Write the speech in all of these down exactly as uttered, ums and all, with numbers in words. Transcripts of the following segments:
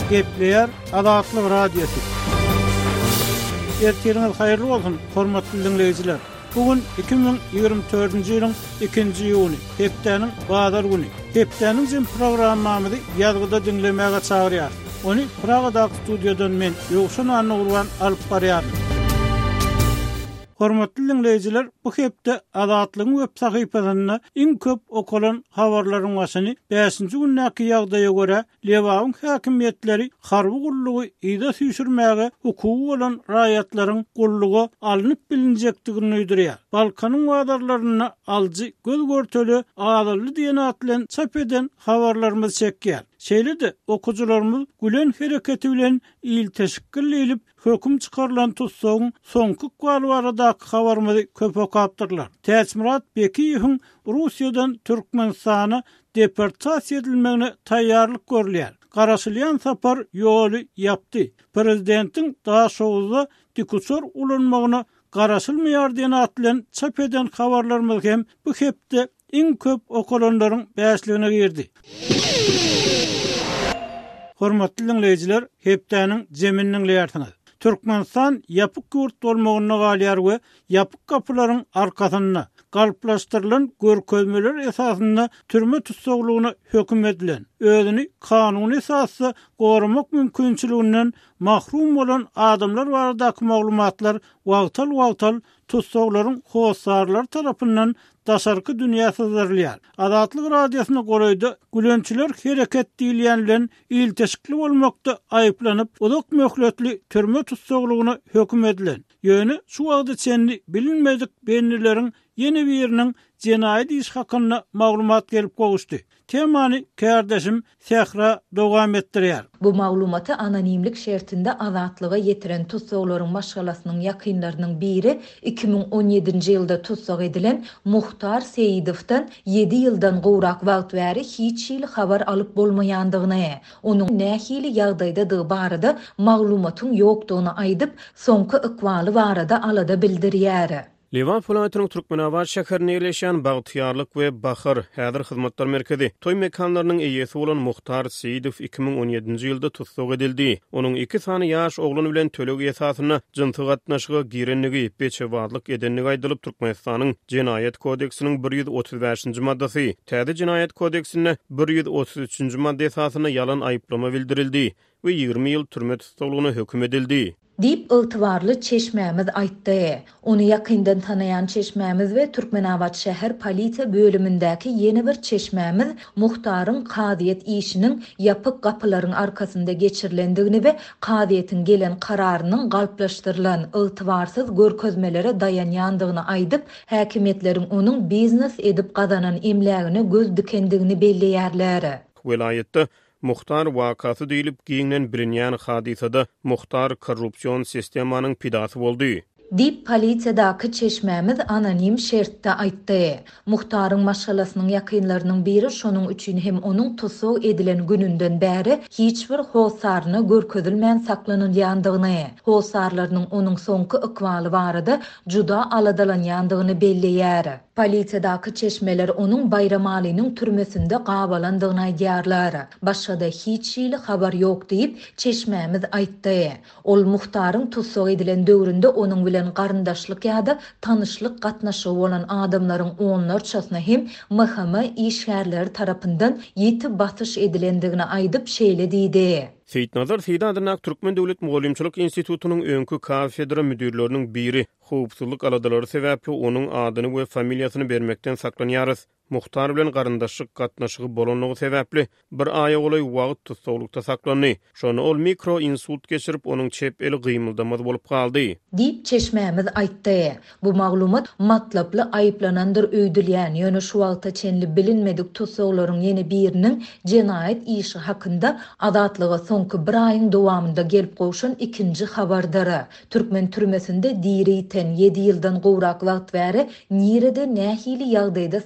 Gepleyer Adatlyk Radiosu. Ertiriniz hayırlı olsun, hormatly dinleyijiler. Bugün iki bin ýygrimi dördünji ýylyň ikinji ýuny, hepdeniň bazar güni. Hepdeniň jym programmamyzy ýazgyda dinlemäge çagyrýar. Onu Pragada studiodan men Ýogşan Anurwan alyp barýar. Hormatly dinleyijiler, bu hepde Adatlyň web sahypasyna iň köp okulan habarlaryň başyny beşinji günnäki ýagdaýa görä Lewaň häkimiýetleri harby gullugy ýa-da süýşürmäge hukuky bolan raýatlaryň gullugy alınıp bilinjekdigini öýdürýär. Balkanyň wadarlaryna aljy göz görteli adally diýen atlan çap eden habarlarymyz çekýär. Şeýle-de okujularymyz gülen hereketi bilen il teşekkür edip höküm çykarlan tutsagyň soňky galy baradaky habarymyzy köp okapdyrlar. Täsmirat Bekiýewiň Russiýadan Türkmenistana deportasiýa edilmegine taýýarlyk görülýär. Garaşylýan sapar ýoly ýapdy. Prezidentiň daha şowuzda dikusor ulanmagyna garaşylmaýar diýen atlan çap eden habarlarymyz hem bu hepde iň köp okulanlaryň beşligine girdi. Hormatly dinleyijiler, hepdeniň jeminiň leýärsiňiz. Türkmenistan ýapyk ýurt bolmagyna galýar we ýapyk gapylaryň arkasyna galplaşdyrylan görkezmeler esasynda türme tutsaglygyna höküm edilen, özüni kanuny esasy gorumak mümkinçiliginden mahrum bolan adamlar baradaky maglumatlar wagtal-wagtal tutsaglaryň howsarlar tarapyndan daşarky dünýä syzdyrylýar. Adatlyk radiosyna goraýda gülençiler hereket diýilýän il teşkil bolmakda aýyplanyp, uzak möhletli türme tutsaglygyna höküm edilen. Ýöne şu wagtda çenli bilinmedik benlileriň yeni biriniň jenaýat iş hakyna maglumat gelip gowuşdy. Temany kardeşim Sehra dowam etdirýär. Bu maglumaty anonimlik şertinde azatlyga ýetiren tutsaglaryň maşgalasynyň ýakynlarynyň biri iki bin on ýedinji ýylda tutsag edilen Muhtar Seyidowdan ýedi ýyldan gowrak wagt bäri hiç ýyl habar alyp bolmaýandygyny, onuň nähili ýagdaýda barada maglumatyň ýokdugyny aýdyp, soňky ykwaly barada alada bildirýär. Lewan Polatnyň Türkmenawat şäherine ýerleşen Bagtyarlyk we Bahar häzir hyzmatlar merkezi toý mekanlarynyň eýesi bolan Muhtar Seyidow iki bin on ýedinji ýylda tutsag edildi. Onuň iki sany ýaş ogluny bilen töleg esasyna jynty gatnaşygy girenligi, beçewatlyk edenligi aýdylyp Türkmenistanyň Jenaýat kodeksiniň bir ýüz otuz beşinji maddasy, Täze Jenaýat kodeksine bir ýüz otuz üçinji madda esasyna ýalan aýyplama bildirildi we ýygrimi ýyl türme tutsaglygyna höküm edildi. Dip ıltıvarlı Çeşmemiz aýtdy. Onu ýakyndan tanayan Çeşmemiz we Türkmenawat şäher polisiýa bölümündäki ýeni bir Çeşmemiz Muhtaryň kadyet işiniň ýapyk gapylaryň arkasynda geçirilendigini we kadyetiň gelen kararynyň galplaşdyrylan ıltıvarsyz görkezmelere dayanýandygyny aýdyp, häkimetleriň onuň biznes edip gazanan emlägine göz dikendigini belleýärler. Welayetde Muhtar wakasy diýilip giňen bilinýän hadisada Muhtar korrupsiýon sistemanyň pidasy boldy. Dip polisiýadaky Çeşmemiz anonim şertde aýtdy. Muhtaryň maşgalasynyň ýakynlarynyň biri şonuň üçin hem onuň tutsag edilen gününden bäri hiç bir howsaryny görkezilmän saklanylýandygyny, howsarlarynyň onuň soňky ykwaly barada juda aladalanýandygyny belleýär. Polisiýadaky çeşmeler onuň Bayram Ali'niň türmesinde gabalandygyny aýdýarlar. Başga da hiç ýyl habar ýok diýip Çeşmemiz aýtdy. Ol Muhtaryň tutsag edilen döwründe onuň bilen garyndaşlyk ýa-da tanyşlyk gatnaşygy bolan adamlaryň onlarçasyna hem M H M işgärleri tarapyndan ýetip batyş edilendigini aýdyp şeýle diýdi. Seyitnazar Seydadynak Türkmen Döwlet Mugallimçilik Institutunyň öňkü kafedra müdirleriniň biri howpsuzlyk aladalary sebäpli onuň adyny we familiýasyny bermekden saklanýarys. Muhtar bilen garyndaşlyk gatnaşygy bolanlygy sebäpli bir aýa golay wagt tutsaglykda saklandy. Şonu ol mikro insult geçirip onuň çep eli gymyldamaz bolup galdy. Dip Çeşmemiz aýtdy. Bu maglumat matlaply aýyplanandyr öýdülýän, ýöne şu wagtda çenli bilinmedik tutsaglaryň ýene biriniň jenaýat işi hakynda adatlyga soňky bir aýyň dowamında gelip gowşan ikinji habardyr. Türkmen türmesinde diriten ýedi ýyldan gowrak wagt bäri nirede nähili ýagdaýda saklanylýan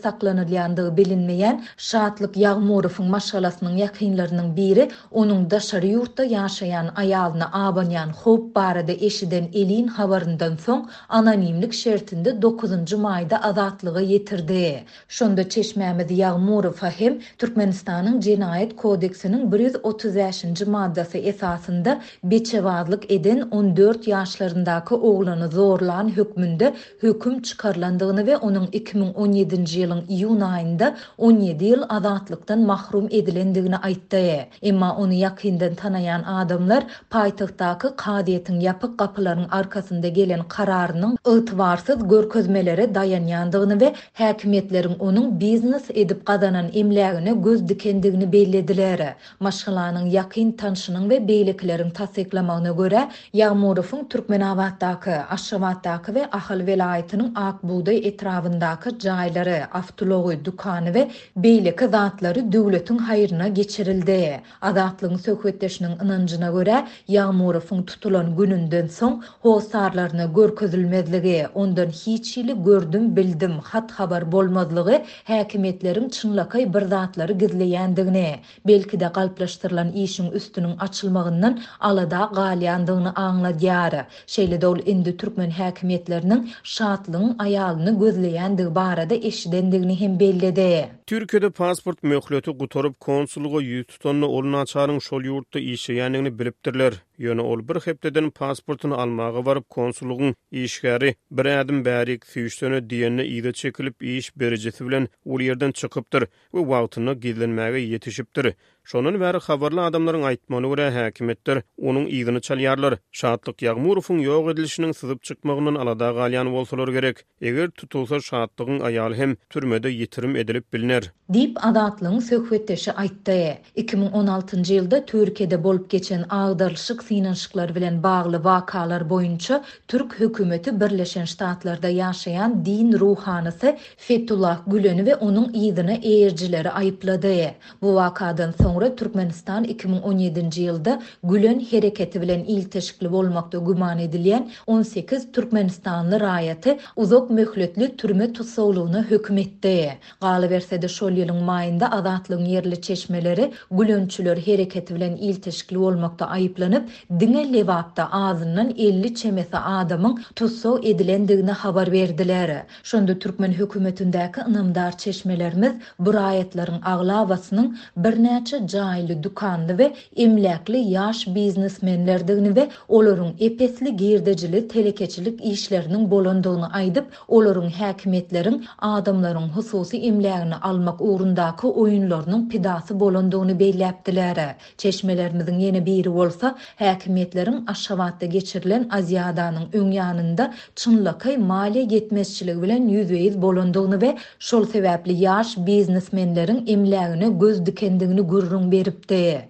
adlandığı bilinmeyen Şatlyk Ýagmurowyň maşgalasynyň ýakynlarynyň biri onuň daşary ýurtda ýaşaýan aýalyna abanýan hop barada eşiden elin habaryndan soň anonimlik şertinde dokuzunçy maýda azatlygy ýetirdi. Şonda çeşmämiz Ýagmurow hem Türkmenistanyň Jenaýat kodeksiniň bir yüz otuz beşinçi maddasy esasında beçewazlyk eden on dört ýaşlaryndaky oglany zorlan hökmünde höküm çykarlandygyny we onuň iki bin on ýedinçi ýylyň iýun aýynda on ýedi ýyl azatlykdan mahrum edilendigini aýtdy. Emma onu ýakyndan tanayan adamlar paýtagtdaky kadiýetiň ýapyk gapylaryň arkasynda gelen kararynyň ygtybarsyz görkezmelere daýanýandygyny we häkimetleriň onuň biznes edip gazanan emlägine göz dikendigini bellediler. Maşgalanyň ýakyn tanşynyň we beýlekleriň tasdiklamagyna görä Ýagmurowyň Türkmenawatdaky, Aşgabatdaky we Ahal welaýatynyň Akbuğday etrafyndaky jaýlary, avtology, dukany we beýleki zatlary döwletiň haýryna geçirildi. Azatlygyň söhbetdeşiniň ynanjyna görä Ýagmurowyň tutulan gününden soň howsarlaryna görkezilmezligi, ondan hiç ýyly gördüm, bildim, hat habar bolmazlygy häkimetleriň çynlakay bir zatlary gizleýändigini, belki de galplaşdyrylan işiň üstüniň açylmagyndan alada galýandygyny aňladýar. Şeýle dol indi türkmen häkimetleriniň Şatlyň aýalyny gözleýändigi barada eşidendigini hem belledi. Türkiýede pasport möhleti gutorup konsulluga ýüz tutanly olun açaryň şol ýurtda işeýändigini bilipdirler. Ýöne ol bir hepdeden pasportyny almaga baryp konsullugyň işgäri bir ädim bärik süýüşdene diýenne ýyda çekilip iş berejesi bilen ol ýerden çykypdyr we wagtyna gizlenmäge ýetişipdir. Şonun bäri habarly adamlaryň aýtmagyna görä häkimetler onuň ýygyny çalýarlar. Şatlyk Ýagmurowyň ýok edilişiniň syzyp çykmagyndan alada galýan bolsalar gerek. Eger tutulsa Şatlygyň aýaly hem türmede ýetirim edilip biliner. Dip adatlyň söhbetdeşi aýtdy. iki bin on altıncı ýylda Türkiýede bolup geçen agdarlyşyk synanşyklar bilen bagly wakalar boýunça Türk hökümeti Birleşen Ştatlarda ýaşaýan din ruhanysy Fethullah Gülen'i we onuň ýygyny eýerjileri aýyplady. Bu wakadan soňra Türkmenistan iki bin on ýedinçi ýylda Gülen hereketi bilen ilteşikli bolmakda güman edilýän on sekiz Türkmenistanly raýaty uzak möhletli türme tutsaglygyna hökm etdi. Galaberse de şol ýylyň maýynda azatlygyň ýerli çeşmeleri Gülençiler hereketi bilen ilteşikli bolmakda aýyplanyp diňe lewapda ağzyndan elli çemesi adamyň tutsag edilendigini habar berdiler. Şonda Türkmen hökümetindäki ynamdar çeşmelerimiz bu raýatlaryň aglawasynyň bir näçe jaýly dukanly we emläkli ýaş biznesmenlerdigini we olaryň epesli girdejili telekeçilik işleriniň bolandygyny aýdyp, olaryň häkimetleriň adamlaryň hususy emlägini almak ugrundaky oýunlarynyň pidasy bolandygyny beýläpdiler. Çeşmelerimiziň ýene biri bolsa häkimetleriň Aşgabatda geçirilen Aziyadanyň öň ýanynda çynlakay maliýe ýetmezçiligi bilen ýüzüýiz bolandygyny we şol sebäpli ýaş biznesmenleriň emlägine göz dikendigini gurrun beripdi.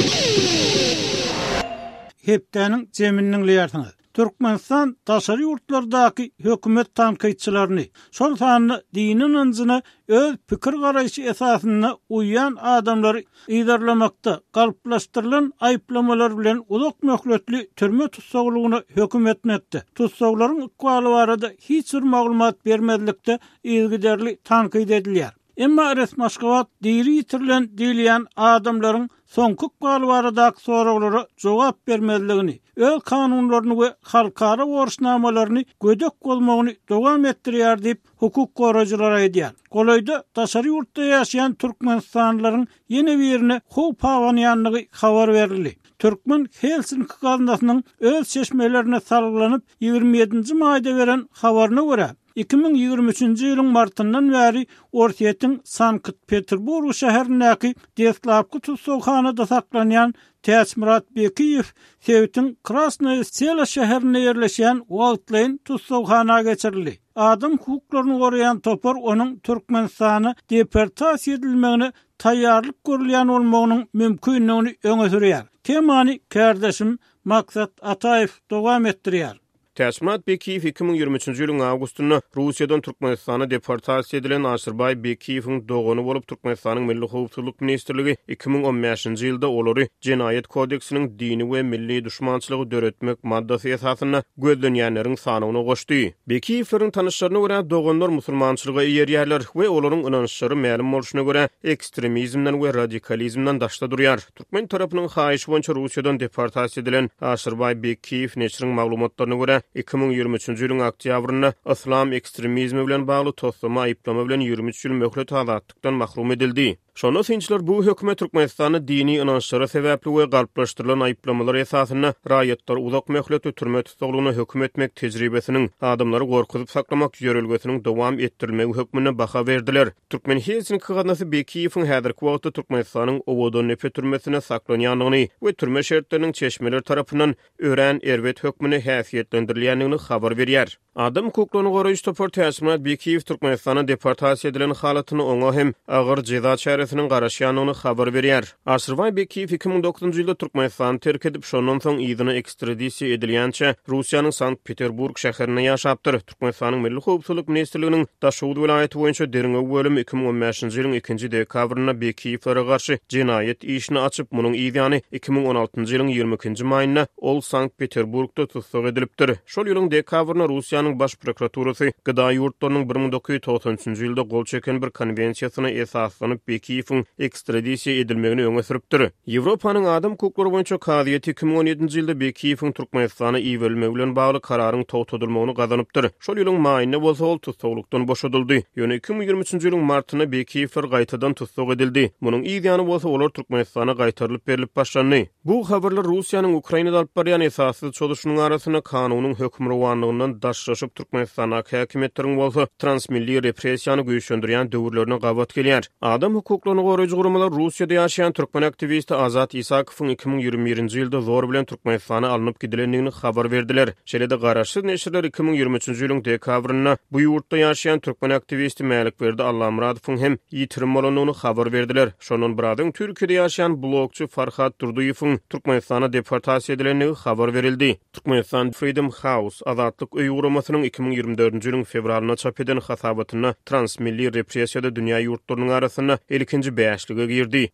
Hepdeniň jeminiň liýarsyňy. Türkmenistan daşary ýurtlardaky hökümet tanqidçilerini, şol sanyny dinin ynjyny öz pikir garaýşy esasynda uýan adamlary ýydarlamakda galplaşdyrylan aýplamalar bilen uzak möhletli türme tutsaglygyna hökm etmekde. Tutsaklaryň ykbaly barada hiç bir maglumat bermezlikde ýygyderli tanqid edilýär. Emma resmi Aşgabat diri ýitirilen diýilýän adamlaryň soňky ykbaly baradaky soraglary jogap bermezligini, öz kanunlaryny we halkara borçnamalaryny gödek bolmagyny dowam etdirýär diýip hukuk goraýjylar aýdýar. Golaýda daşary ýurtda ýaşaýan türkmenistanlylaryň ýene birine howp awanýanlygy habar berildi. Türkmen Helsinki gaznasynyň öz çeşmelerine salgylanyp ýygrimi ýedinçi maýda beren habaryna görä iki bin ýygrimi üçinçi ýylyň martyndan bäri Orsiýetiň Sankt-Peterburg şäherindäki Deslavky tutsaghanada saklanýan Täsmirat Bekiýew Sewitiň Krasnoye Sela şäherine ýerleşýän Wagtlayn tutsaghana geçirildi. Adam hukuklaryny goraýan topar onuň Türkmenistany deportasiýa edilmegine taýýarlyk görülýän bolmagynyň mümkinligini öňe sürýär. Temany kardeşim Maksat Ataýew dowam etdirýär. Täşmirat Bekiyev iki bin ýygrimi üçinji ýylyň awgustunda Russiýadan Türkmenistana deportasiýa edilen Aşyrbay Bekiyewiň dogany bolup Türkmenistanyň Milli Howpsuzlyk Ministrligi iki bin on beşinji ýylda olary Jenaýet kodeksiniň dini we milli düşmançylygy döretmek maddasy esasyna gözlenýänleriň sanyny goşdy. Bekiyewleriň tanışlaryna görä doganlar musulmançylyga ýerýärler we olaryň inançlary ma'lum bolşuna görä ekstremizmden we radikalizmden daşda durýar. Türkmen tarapynyň haýyşy boýunça Russiýadan deportasiýa edilen Aşyrbay Bekiyew neçriň maglumatlaryna görä iki bin ýygrimi üçinji ýylyň oktýabrynda islam ekstremizmi bilen bagly toslama aýyplama bilen ýygrimi üç ýyl möhlet azatdykdan mahrum edildi. Şonu sinçler bu hökümet Türkmenistany dini inançlara sebäpli we galplaşdyrylan aýyplamalar esasyna raýatlar uzak möhlet ötürme tutuglygyna hökm etmek tejribesiniň adamlary gorkuzyp saklamak ýörelgesiniň dowam etdirilmegi hökmüne baha berdiler. Türkmen Helsinki gadanasy Bekiyewiň häzirki wagtda Türkmenistanyň owodan nefret türmesine saklanýanlygyny we türme şertleriniň çeşmeler tarapyndan ören erwet hökmüne häsiýetlendirilýänligini habar berýär. Adam hukuklaryny goraýjy topar Täşmirat Bekiyew Türkmenistana deportasiýa edilen halatyny oňa hem agyr jeza çäresiniň garaşýanyny habar berýär. Aşyrbay Bekiyew iki bin dokuzunji ýylda Türkmenistany terk edip şondan soň ýygyna ekstradisiýa edilýänçe Russiýanyň Sankt-Peterburg şäherine ýaşapdyr. Türkmenistanyň Milli Howpsuzlyk Ministrliginiň Daşowut vilayaty boýunça deriňe bölüm iki bin on beşinji ýylyň ikinji dekabryna Bekiyewlere garşy jenaýet işini açyp munyň ýygyny iki bin on altynjy ýylyň ýygrimi ikinji maýynda ol Sankt-Peterburgda tutsak edilipdir. Şol ýylyň dekabryna Russiýanyň baş prokuraturasy gyda ýurtlarynyň bir ming dokuz ýüz togsanjynjy ýylda gol çeken bir konvensiýasyna esaslanyp Bekiyewiň ekstradisiýa edilmegini öňe süripdir. Ýewropanyň adam hukuklary boýunça kadyýety iki bin on ýedinji ýylda Bekiyewiň Türkmenistana iýerelmegi bilen bagly kararyň togtadylmagyny gazanypdyr. Şol ýylyň maýyna bolsa ol tutsaklykdan boşadyldy. Ýöne iki bin ýygrimi üçinji ýylyň martyna Bekiyewler gaýtadan tutsak edildi. Munyň ýygyny bolsa olar Türkmenistana gaýtarylyp berilip başlandy. Bu habarlar Russiýanyň Ukrainada alyp barýan esasy çoluşynyň arasyna kanunyň hökmranlygyndan daşlaşyp Türkmenistana häkimetleriň bolsa transmilli repressiýany güýçlendirýän döwürlerine gabat gelýär. Adam hukuklaryny goraýjy guramalar Russiýada ýaşaýan türkmen aktivisti Azat Isakowyň iki bin ýygrimi birinji ýylda zor bilen Türkmenistana alınıp gidilenligini habar berdiler. Şeýle-de garaşsyz neşirler iki bin ýygrimi üçinji ýylyň dekabryna bu ýurtda ýaşaýan türkmen aktivisti Mälikberdi Allamuradowyň hem ýitirim bolanyny habar berdiler. Şonun biradyň Türkiýede ýaşaýan blogçy Farhat Durduýewiň Türkmenistana deportasiýa edilendigi habar berildi. Türkmenistan Freedom House azatlyk öýü guramasynyň iki bin ýygrimi dördünji ýylyň fevralyna çap eden hasabatyna transmilli repressiýada dünýä ýurtlarynyň arasyna ilkinji beşlige girdi.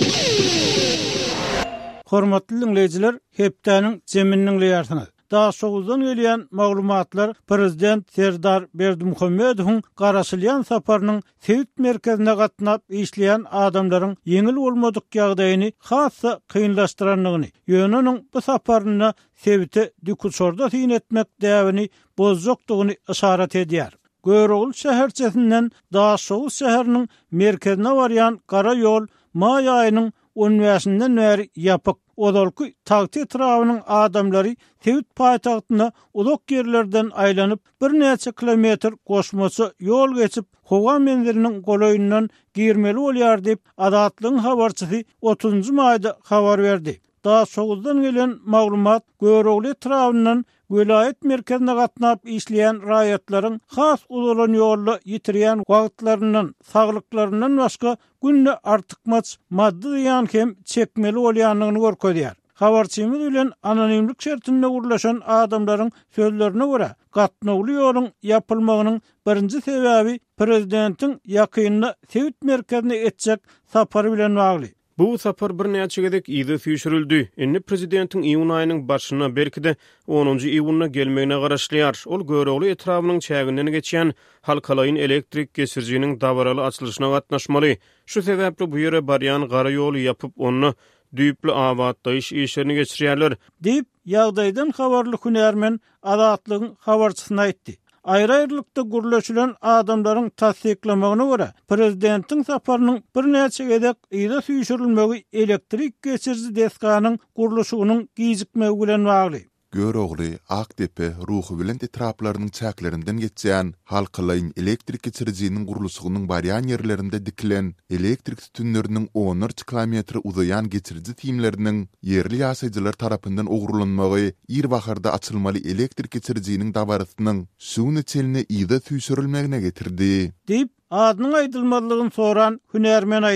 Hormatly dinleyijiler, hepdeniň zemininiň leýärsiňiz. Daha soğuzdan gelýän maglumatlar Prezident Serdar Berdimuhammedowyň garaşylýan saparynyň Sewit merkezine gatnap işleýän adamlaryň ýeňil bolmadyk ýagdaýyny hassa kynlaşdyranlygyny, ýönüniň bu saparyna Sewit'e dikusorda tin etmek däwini bozjokdygyny işaret edýär. Göregul şäherçesinden Daşoğuz şäheriniň merkezine barýan gara ýol may aýynyň on beşinden bäri ýapyk. Odalky tagty etrawynyň adamlary Sewit paýtagtyna ulak ýerlerden aýlanyp bir neçe kilometr goşmasy ýol geçip howa mendiriniň golaýyndan girmeli bolýar diýip Adatlyň habarçysy otuzunjy maýda habar berdi. Daha soğuzdan gelen maglumat Göregul etrawynyň vilayet merkezine gatnap işleyen raýatlaryň has uzalan ýolda ýitirýän wagtlarynyň, saglyklarynyň başga günne artykmaç maddi ýan hem çekmeli bolýanlygyny görkezýär. Habarçymyz bilen anonimlik şertinde gurlaşan adamlaryň sözlerine görä, gatnawly ýoluň ýapylmagynyň birinji sebäbi prezidentiň ýakynyna Sewit merkezine etjek sapary bilen bagly. Bu sapar bir näçe gedek ýygy süýşürildi. Indi prezidentiň iýun aýynyň başyna belki-de onunjy iýunyna gelmegine garaşlýar. Ol Göregul etrawynyň çäginden geçýän halkalayyn elektrik geçirjiniň dabaraly açylyşyna gatnaşmaly. Şu sebäpli bu ýere barýan gara ýol ýapyp onu düýpli awatdaýyş işlerini geçirýärler. Diýip ýagdaýdan habarly hünärmen Adatlyň habarçysyna aýtdy. Aýry-aýrylykda gurlaşylan adamlaryň tasdiklamagyna görä, prezidentiň saparynyň bir näçe gedek ýyda süýşürilmegi elektrik geçirji deskanyň gurulşynyň gijikmegi bilen bagly. Göreguli, Akdepe, ruhu bilen etraplarynyň çäklerinden geçýän halkalayyn elektrik geçirjiniň gurulşynyň barýan ýerlerinde dikilen elektrik tütünleriniň on kilometr uzayan geçirji timleriniň yerli ýaşaýjylar tarapyndan ogurlanmagy, ýer baharda açylmaly elektrik geçirjiniň dabarasynyň suwny çelini ýyda süýşürilmegine getirdi. Diýip adynyň aýdylmalygyny soran hünärmen aýtdy.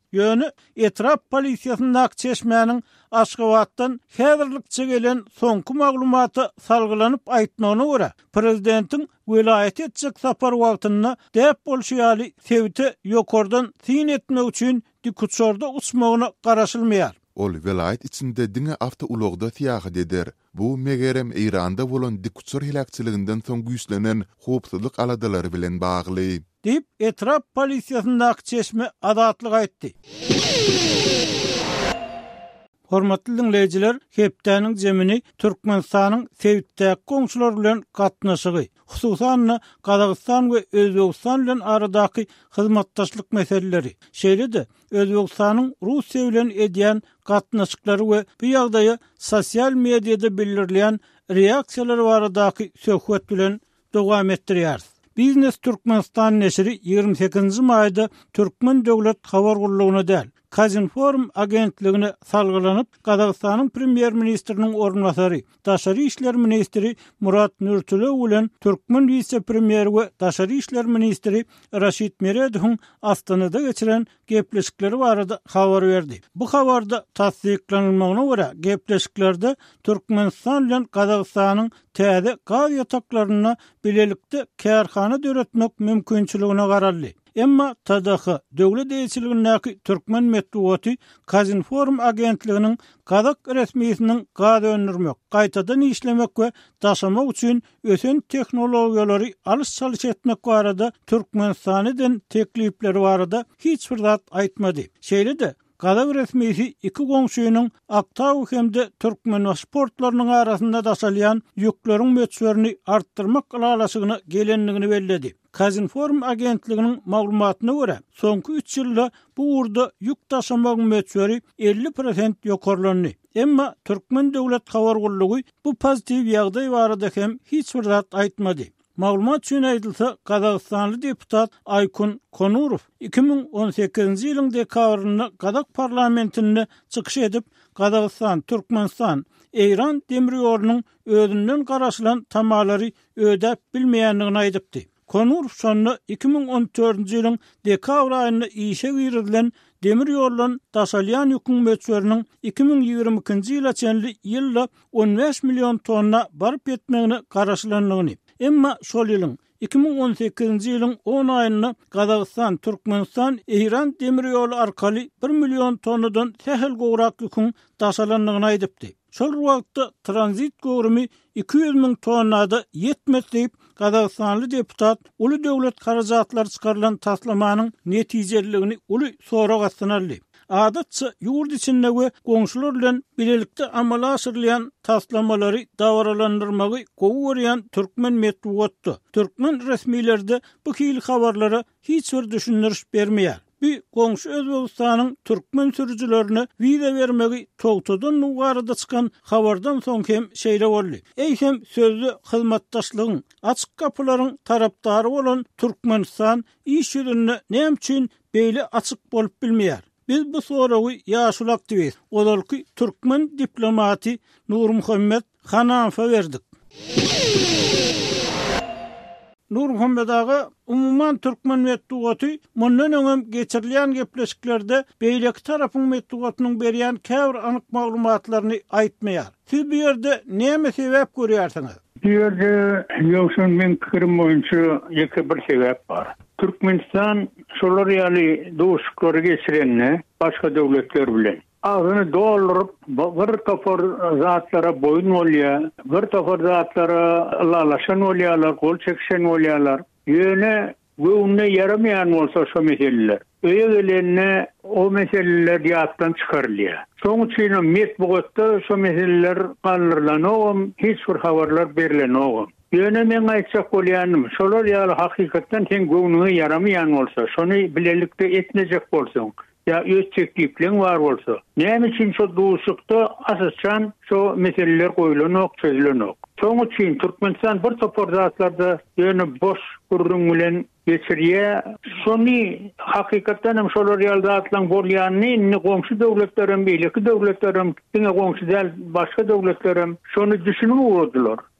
Ýöne etrap polisiýasynyň çeşmäniň Aşgabatdan häzirlikçe gelen soňky maglumaty salgylanyp aýtmagyna görä, prezidentiň vilayet etjek sapar wagtynda däp bolşýaly Sewite ýokardan tin etmek üçin dikuçorda uçmagyna garaşylmaýar. Ol vilayet içinde diňe avto ulogda tiýagy deder. Bu megerem İranda bolan dikuçor hilakçylygynyň soň güýçlenen howpsuzlyk aladalary bilen bagly. Dip etrap polisiýasyndaky çeşme adatlyk aýtdy. Hormatly dinleýijiler, hepdäniň jemini Türkmenistanyň Sewitdäki goňşular bilen gatnaşygy, hususan Kazakystan we Özbegistan bilen aradaky hyzmatdaşlyk meseleleri, şeýle-de Özbegistanyň Russiýa bilen edýän gatnaşyklary we bu ýagdaýy sosial mediada bildirilýän reaksiýalary baradaky söhbet bilen dowam etdirýär. Biznes Türkmenistan neşri ýygrimi sekizinji maýda Türkmen döwlet habar gurulugyna däl, Kazinform agentligine salgylanyp, Kazakystanyň premier ministriniň ornbasary, Daşary işler ministri Murat Nurtulow bilen Türkmen vice premier we Daşary işler ministri Raşid Meredowyň Astanada geçiren gepleşikleri barada habar berdi. Bu habarda tasdiklanylmagyna görä, gepleşiklerde Türkmenistan bilen Kazakystanyň täze gaz ýataklaryna bilelikde kärhana döretmek mümkinçiligine garaldy. Emma T D H döwlet eýçiligindäki Türkmen medeniýeti Kazinform agentliginiň Kazak resmiýetiniň gaz öndürmek, gaýtadan işlemek we taşamak üçin ösen tehnologiýalary alys-salys etmek barada Türkmenistanyň teklipleri barada hiç bir zat aýtmady. Şeýle-de Kazak resmiýeti iki goňşuýynyň Aktaw hemde Türkmen pasportlarynyň arasynda daşalýan ýükleriň möçberini artdyrmak galaşygyny gelenligini belledi. Kazinform agentliginiň maglumatyna görä, soňky üç ýylda bu urda ýük taşamak möçberi elli prosent ýokarlandy. Emma Türkmen döwlet habar gurulugy bu pozitiv ýagdaý barada hem hiç bir zat aýtmady. Maglumat üçin aýdylsa, Kazakstanly deputat Aykun Konurow iki ming on sekizinji ýylyň dekabrynda Kazak parlamentinde çykyş edip, Kazakystan, Türkmenistan, Eýran demir ýolunyň özünden garaşylan tamalary ödäp bilmeýändigini aýdypdy. Konurow şonda iki ming on dördünji ýylyň dekabr aýynda işe girilen demir ýolundan daşalýan ýükün möçberiniň iki ming ýygrimi ikinji ýyla çenli ýylda on beş million tonna baryp ýetmegini garaşylandygyny. Emma şol ýylyň iki ming on sekizinji ýylyň on aýynda Kazakystan, Türkmenistan, Eýran demir ýolu arkaly bir million tonnadan tehel gowrak ýükün daşalandygyny aýdypdy. Şol wagtda tranzit gowrumy iki yüz ming tonnada ýetmez diýip Kazakstanly deputat uly döwlet garajatlary çykarylan taslamanyň netijeligini uly sorak astynaldy. Adatça ýurt içinde we goňşular bilen bilelikde amala aşyrylýan taslamary dawralandyrmagy gowy görýän Türkmen medeniýeti. Türkmen resmiýetleri bu hili habarlara hiç bir düşündiriş bermeýär. Bir goňşy Özbegistanyň Türkmen sürüjilerini wiza bermegi togtadan nugarada çykan habardan soň hem şeýle boldy. Eýhem sözlü hyzmatdaşlygyň, açyk kapylaryň tarapdary bolan Türkmenistan iş ýerinde näme üçin beýle açyk bolup bilmeýär? Biz bu soragy ýaşulak diýiz. Olarky Türkmen diplomaty Nurmuhammed Hanafa berdik. Nurmuhammed aga umuman Türkmen medeniýeti mundan öňem geçirilýän gepleşiklerde beýleki tarapyň medeniýetynyň berýän käbir anyk maglumatlaryny aýtmaýar. Siz bu ýerde näme sebäp görýärsiňiz? Bu ýerde ýoksun men pikirim boýunça ýeke bir sebäp bar. Türkmenistan şolar ýaly dowuşuklary geçirenine başga döwletler bilen ağzını doldurup bir topar zatlara boyun bolýar, bir topar zatlara lalaşan bolýarlar, kol çekişen bolýarlar. Ýöne göwüne yaramayan bolsa şo meseleler. Öýe gelenine o meseleler ýatdan çykarylýar. Şoň üçin medeniýetde şo meseleler galdyrlanýar, hiç bir habarlar berilýär. Ýöne men aýtjak bolýanym, şolar ýaly hakykatdan sen göwüne yaramayan bolsa, şonu bilelikde etnejek bolsaň, ya öz teklipleň bar bolsa, näme üçin şo dowuşukda asasçan şo meseleler goýulanok, çözülenok. Şoň üçin Türkmenistan bir topar zatlarda ýöne boş gurrun bilen geçirýär. Şonu hakykatdan hem şolar ýalda atlan bolýanyny goňşy döwletlerim, beýleki döwletlerim, diňe goňşy däl başga döwletlerim şonu düşünüp urdular.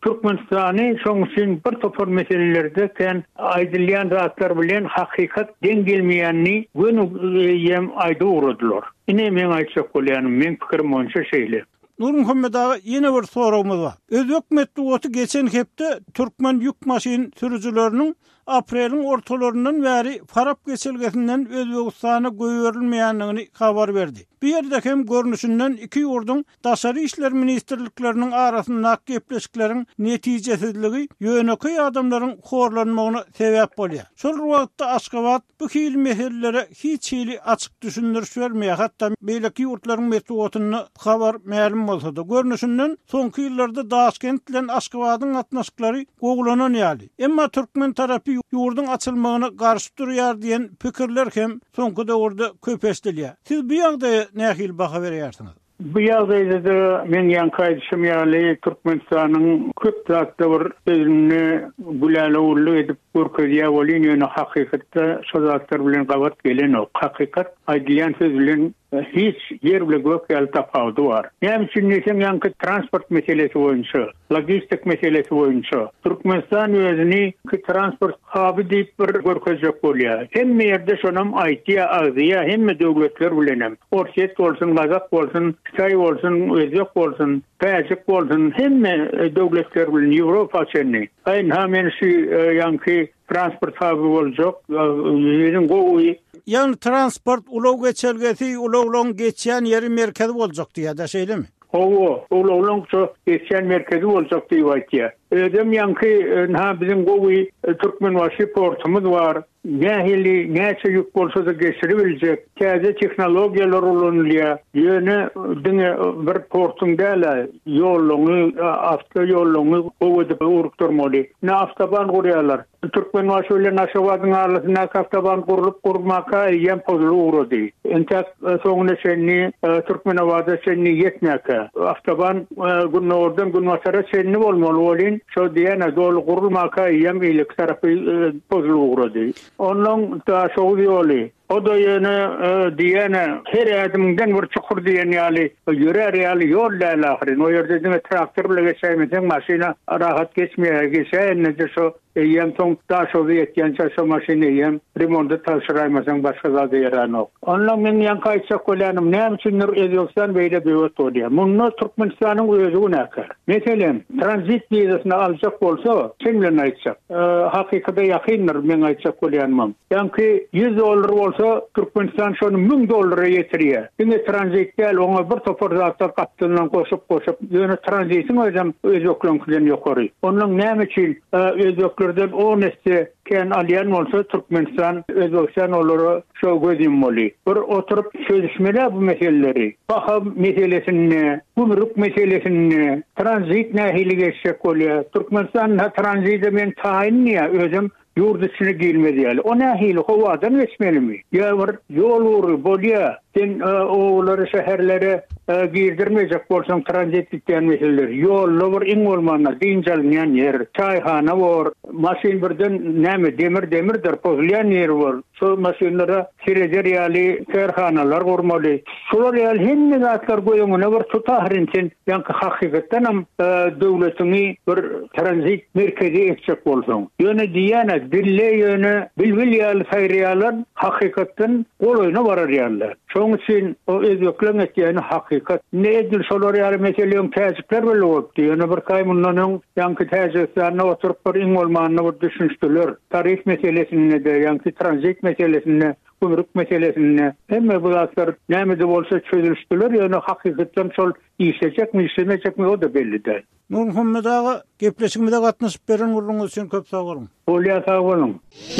Türkmenistany şoň üçin bir topar meselelerde ken aýdylýan zatlar bilen hakykat den gelmeýänini gönüýem aýda uradylar. Ine men aýtsak bolýanym, men pikirim boýunça şeýle. Nur Muhammed ağa yine bir sorumuz var. Özbek metbuatı geçen hepde Türkmen yük maşin sürücülerinin aprelin ortalarından beri Farap geçilgesinden Özbekistan'a göýerilmeýändigini habar verdi. Bir yerde hem görünüşünden iki yurdun Daşary işler ministerliklerinin arasında gepleşiklerin netijesizligi ýöneköy adamların horlanmagyna sebäp bolýar. Şol wagtda Aşgabat bu hil meselelere hiç hili açık düşündürüş vermeýär. Hatta beýleki ýurtlaryň metbuatyny habar ma'lum bolsa da görünüşünden soňky ýyllarda Daşkent bilen Aşgabatyň atnaşyklary gogulanan ýaly. Emma Türkmen tarapy ýurdun açylmagyna garşy durýar diýen pikirler hem soňky döwürde köpeşdilýär. Siz bu ýagdaýa nähil baha berýärsiňiz? Bu ýagdaýda da men ýankaýdysym ýaly Türkmenistanyň köp zatda bir sözüni bulalawly edip görkezýär bolýan ýöne hakykatda şol zatlar bilen gabat gelen ok. Hakykat aýdylýan söz bilen hiç yer bile gök ýaly tapawdy bar. Näme üçin desem ýanky transport meselesi boýunça, logistik meselesi boýunça Türkmenistan özüni transport haby diýip bir görkezjek bolýar. Hemme ýerde şonam aýtýa, agzya, hemme döwletler bilenem. Orşet bolsun, Gazak bolsun, Xitay bolsun, Özbek bolsun, Täjik bolsun, hemme döwletler bilen Ýewropa çenni. Aýn hamen şu ýanky transport haby boljak, ýerin gowy. Yani transport ulaw geçelgesi ulawlaň geçýän ýeri merkezi boljak diýär da şeýlemi? Owo, ulawlaň şu geçýän merkezi boljak diýip aýtýar. Edem ýanky ha bizim gowy Türkmenbaşy portumuz bar. Nähili näçe ýük bolsa da geçiribiljek. Täze tehnologiýalar ulanylýar. Ýöne diňe bir portun däle ýollugy, avto ýollugy gowudyp urukturmaly. Ne avtoban gurýarlar. Türkmenbaşy bilen Aşgabatyň arasyna avtoban gurulyp gurmaka ýem pozulu urady. Entek soňuna şenni Türkmenbaşy şenni ýetmäke. Avtoban günnordan günmasara şenni bolmaly bolýan. Şo diýene dol gurulmaka ýem ilik tarapy pozulu urady. Onun da şoğu ýoly. O da ýene diýene her adamdan bir çukur diýen ýaly ýörer ýaly ýol däl ahyry. O ýerde diňe traktor bilen geçäýmesen maşina rahat geçmeýär. Geçäýände şo ýem soň da şo ýetýänçe şo maşina ýem remontda taşıraýmasaň başga zada ýaranok. Ondan men ýankaýçak bolýanym, näme üçin Özbegistan beýle beýet bolýar? Muny Türkmenistanyň özü günäkär. Meselen tranzit wizasyny aljak bolsa, sen bilen aýtsak, hakykata ýakyndyr men aýtsak bolýanmam. Ýanky yüz dollar bolsa Türkmenistan şonu ming dollara ýetirýär. Ine tranzit däl, oňa bir topar zatlar gatdylan goşup goşup, ýöne tranzitin özüm özöklenkinden ýokary. Onuň näme üçin özöklerden o nesde ken alýan bolsa Türkmenistan Özbegistan olary şo gözlemeli. Bir oturup söýüşmeler bu meseleleri. Baha meselesini, gümrük meselesini, tranzit nähili geçecek bolýar. Türkmenistan tranzite men taýinýär özüm yurt içine girmedi yani. O nähili howadan geçmelimi? Ya bir yol uğru bolýar. Sen oğulları şäherlere girdirmeyecek bolsaň tranzit etýän meseleler. Ýollar bir iň bolmanda diňjalnýan ýer, çaýhana bar, maşin birden näme demir demirdir pozulýan ýer bar. Şol maşinlara kirejer ýaly kerhanalar gurmaly. Şolar ýaly hemme zatlar goýuňyna bir tutahrin sen ýanky hakykatdan hem döwletini bir tranzit merkezi etjek bolsaň. Ýöne diýene dille ýöne bilbil ýaly saýrýalar hakykatdan goloýna barar ýalylar. Şoň üçin o özöklen etýäni hakykat. Nädil şolar ýaly meseleň täzikler bilen bolupdy. Ýöne bir kaýmynlaryň ýanky täziklerine oturup bir iň bolmanyny bir düşünýär. Tarif meselesini de ýanky tranzit meselesini, gümrük meselesini hemme bu zatlar näme de bolsa çözülýär. Ýöne hakykatdan şol işlejekmi, işlemejekmi o da belli däl. Nur Muhammed ağa gepleşigimizde gatnaşyp beren urluňyz üçin köp sag bolun. Bolýar sag bolun.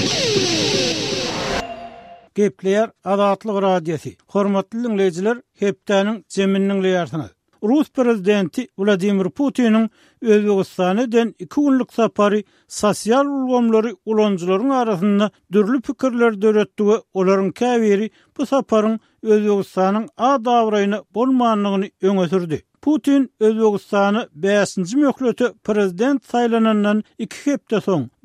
Gepleýär Azatlyk radiosi. Hormatly dinleýijiler, hepdäniň zemininiň leýärsiňiz. Rus prezidenti Vladimir Putin'in Özbegistan'dan iki günlük sapary sosial ulgamlary ulanjylaryň arasynda dürli pikirler döretdi we olaryň käbiri bu saparyň Özbegistanyň adawraýyny bolmanlygyny öňe sürdi. Putin Özbegistany beşinji möhlete prezident saýlanandan iki hepde soň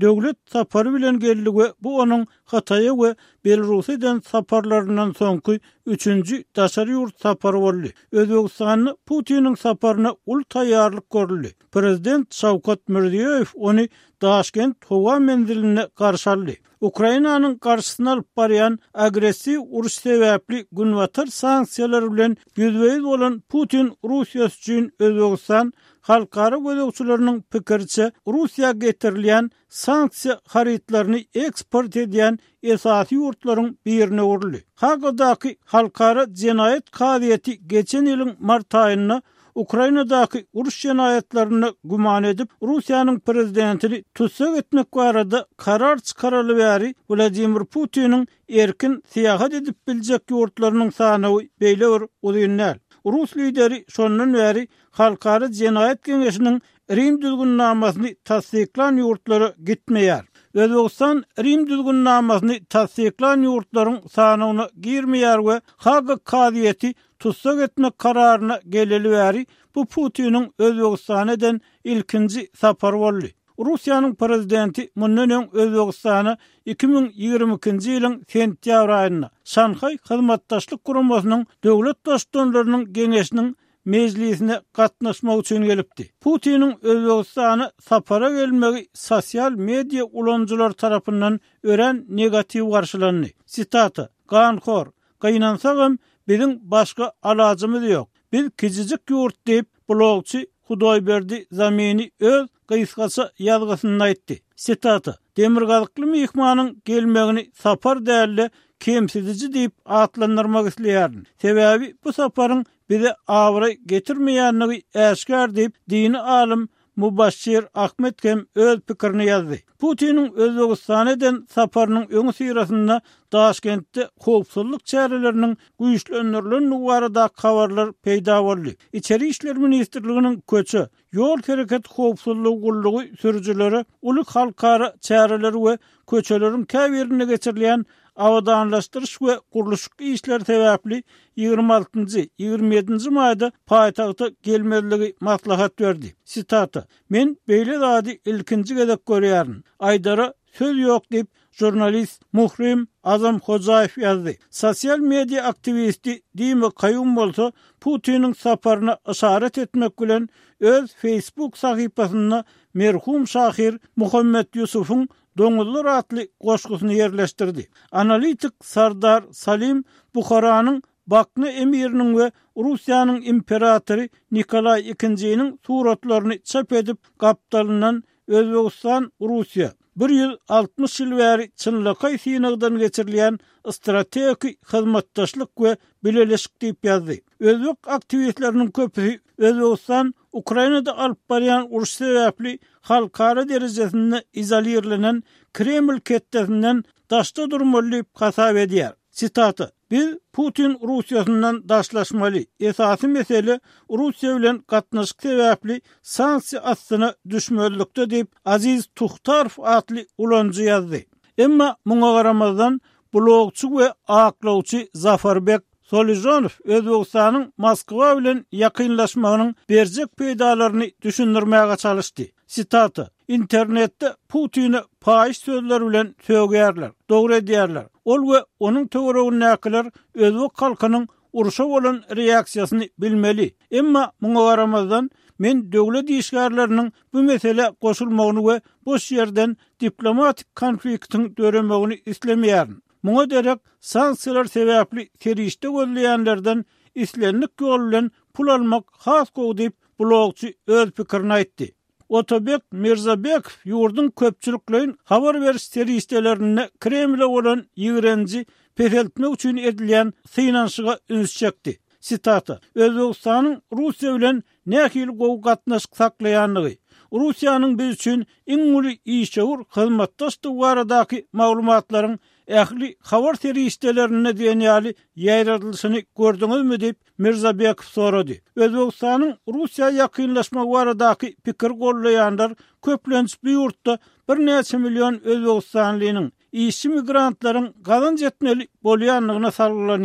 döwlet sapary bilen geldi we bu onun Hataýa we Belarusydan saparlarından soňky üçünji daşary ýurt sapary boldy. Özbegistanyň Putiniň saparyna ul taýýarlyk görüldi. Prezident Şawkat Mirziýew ony Daşkent howa menziline garşaldy. Ukrainanyň garşysyna alyp barýan agressiw uruş sebäpli günwatar sanksiýalar bilen ýüzbeýiz bolan Putin Russiýa üçin Özbegistan halkara gözegçileriniň pikirçe Russiýa getirilýän sanksiýa haritlaryny eksport edýän esasy ýurtlaryň birine urildi. Hagadaky halkara jenaýet kadyety geçen ýylyň mart aýynda Ukrainadaky uruş jenaýetlerini guman edip Russiýanyň prezidentini tutsak etmek barada karar çykaraly bäri Vladimir Putiniň erkin siýahat edip biljek ýurtlarynyň sany beýle bir uzunlar. Rus lideri şondan bäri halkara jenaýet geňeşiniň Rim düzgünnamasy tasdiklan ýurtlary gitmeýär. Özbegistan Rim düzgünnamasy tasdiklan ýurtlaryň sanyna girmeýär we Haga kadyety tutsak etmek kararyna geleli bäri bu Putiniň Özbegistanydan ilkinji sapary boldy. Russiýanyň prezidenti mundan öň Özbegistana iki bin ýygrimi ikinji ýylyň sentýabr aýynda Şanhay hyzmatdaşlyk guramasynyň döwlet dostullarynyň geňeşiniň mejlisine gatnaşmak üçin gelipdi. Putiniň Özbegistana sapara gelmegi sosial media ulanjylar tarapyndan ören negatiw garşylandy. Sitata: "Ganxor, gaýnansagam biziň başga alajymyz ýok. Biz kijijik ýurt" diýip blogçy Hudaýberdi Zamini öz gysgaça ýazgysynda aýtdy. Sitata: "Demirgazykly mehmanyň gelmegini sapar däli kemsizici diýip atlandyrmak isleýärdim. Sebäbi bu saparyň bize awry getirmeýänligi äşkär" diýip dini alim Mubaşşir Ahmetkem öz pikirini ýazdy. Putiniň Özbegistanydan saparynyň öňü syrasynda Daşkentde howpsuzlyk çäreleriniň güýçlendirilýän barada habarlar peýda boldy. İçeri işler ministrliginiň köçe, ýol hereket howpsuzlygy gullugy sürüjileri uly halkara çäreleri we köçeleriň käbirine geçirilýän awadanlaşdyryş we guruluş işler sebäpli ýygrimi altynjy ýygrimi ýedinji maýda paýtagta gelmezligi maslahat berdi. Sitata: "Men beýle zady ilkinji gezek görýärdim. Aýdara söz ýok" diýip jurnalist Muhrim Azam Hojaýew ýazdy. Sosial media aktivisti Dima Kayyum bolsa Putiniň saparyna işaret etmek bilen öz Facebook sahypasynda merhum şahir Muhammed Yusufuň Doňuzlar atly goşgusyny ýerleşdirdi. Analitik Sardar Salim Buharanyň Bakny emiriniň we Russiýanyň imperatory Nikolay ikinjiniň suratlaryny çap edip gapdalynan Özbegistan Russiýa bir ýüz altmyş ýyl bäri çynlykay synagdan geçirilýän strategik hyzmatdaşlyk we bileleşik diýip ýazdy. Özbek aktivistleriniň köpüsi Özbegistan Ukrainada alyp barýan uruş sebäpli halkara derejesinde izolirlenen Kreml kettesinden daşda durmaly diýip hasap edýär. Sitata: "Biz Putin Russiýasyndan daşlaşmaly. Esasy mesele Russiýa bilen gatnaşyk sebäpli sanksiýa astyna düşmelikde" diýip Aziz Tuhtarow atly ulanjy ýazdy. Emma muňa garamazdan blogçy we aklawçy Zafarbek Solizanow Özbegistanyň Moskwa bilen ýakynlaşmagynyň berjek peýdalaryny düşündirmäge çalışdy. Sitata: "İnternetde Putini paýyş sözler bilen söýgärler, dogry edýärler. Ol we onuň töweregini näkiler özbek halkynyň uruşa bolan reaksiýasyny bilmeli. Emma muňa garamazdan men döwlet işgärleriniň bu mesele goşulmagyny we boş ýerden diplomatik konfliktiň döremegini islemýärdim. Muňa derek sanksiýalar sebäpli terişde gözleýänlerden islenlik ýol bilen pul almak has gowy diýip blogçy öz pikirini aýtdy. Otobek Mirzabek ýurdun köpçüliklerin habar beriş terişdelerini Kremle bolan ýigrenji peseltmek üçin edilýän synanşyga üns çekdi. Sitata: "Özbegistanyň Russiýa bilen nähil gowy gatnaşyk saklaýanlygy, Russiýanyň biz üçin iň uly işçiwur hyzmatdaşlyk baradaky maglumatlaryň ähli habar terişdelerini diýenýäli ýaýradylyşyny gördüňizmi?" diýip Mirzabek sorady. Özbegistanyň Russiýa ýakynlaşma baradaky pikir gollaýanlar köplenç bir ýurtda bir näçe million Özbegistanlynyň işçi migrantlaryň galan jetmeli bolýanlygyna salgylanyýar.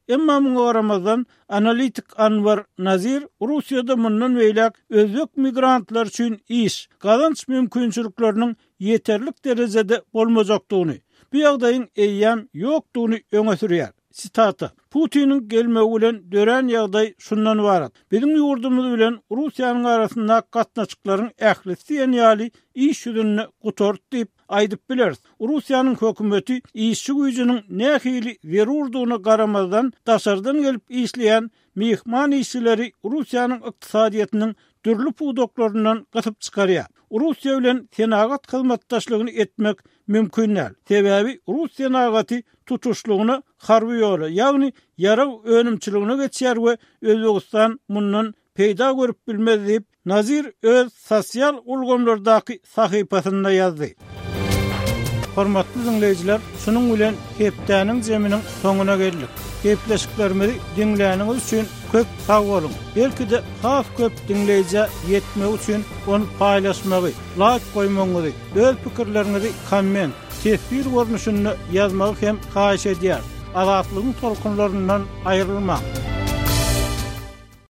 Emma muňa garamazdan analitik Anwar Nazir Russiýada mundan beýlek özbek migrantlar üçin iş, gazanç mümkinçilikleriniň yeterlik derejede bolmajakdygyny, bu ýagdaýyň eýýan ýokdugyny öňe sürýär. Sitata: Putinin gelmegi bilen dören ýagdaý şundan ibarat. Bizim ýurdumyz bilen Russiýanyň arasynda gatnaşyklaryň ählisi ýaly iş ýüzüne gutart diýip aýdyp bileriz. Russiýanyň hökümeti işçi güýjüniň nähili berurdugyna garamazdan daşardan gelip işleýän mehman işçileri Russiýanyň ykdysadyýatynyň dürli puwdoklaryndan gatyp çykarýar. Russiýa bilen senagat hyzmatdaşlygyny etmek mümkin näl. Sebäbi Rus senagaty tutuşlugyny harby ýoly, ýagny ýara önümçiligine geçýär we Özbegistan mundan peýda görüp bilmez diýip Nazir öz sosial ulgamlardaky sahypasynda ýazdy. Hormatly dinleýijiler, şunuň bilen hepdäniň jeminiň soňuna geldik. Gepleşiklerimizi dinleýäniňiz üçin köp sag bolun. Belki de has köp dinleýije ýetmek üçin onu paýlaşmagy, like goýmagy, öz pikirlerinizi komment, tesbir görnüşünde ýazmagy hem haýyş edýär. Azatlygyň tolkunlaryndan aýrylmak.